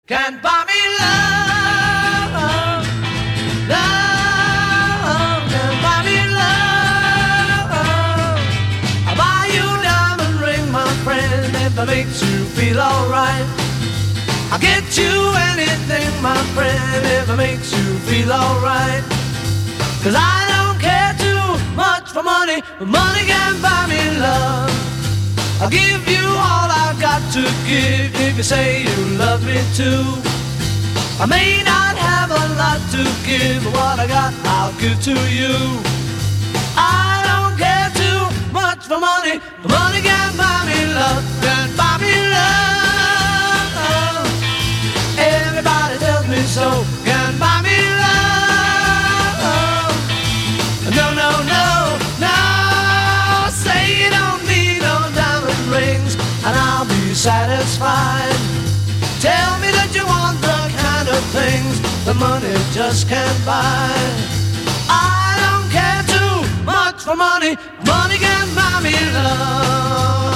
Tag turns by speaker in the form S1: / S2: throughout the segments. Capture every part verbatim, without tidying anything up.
S1: can't buy me love. Love can't buy me love. I'll buy you a diamond ring, my friend, if it makes you feel alright. I'll get you anything, my friend, if it makes you feel alright. Cause I don't care too much for money, but money can't buy me love. I'll give you all I've got to give if you say you love me too. I may not have a lot to give, but what I got I'll give to you. I don't care too much for money, but money can't buy me love. Can't buy me love. Everybody tells me so. Can't buy me love. No, no, no, no. Say you don't need no diamond rings and I'll be satisfied. Tell me that you want the kind of things that money just can't buy. I don't care too much for money. Money can't buy me love.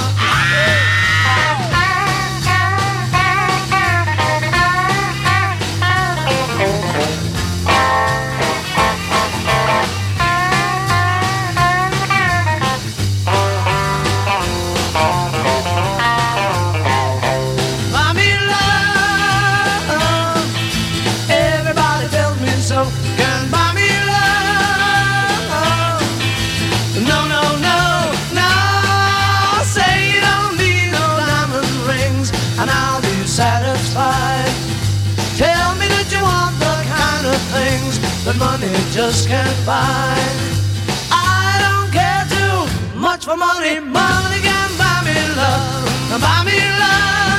S1: That money just can't buy. I don't care too much for money. Money can buy me love. Buy me love.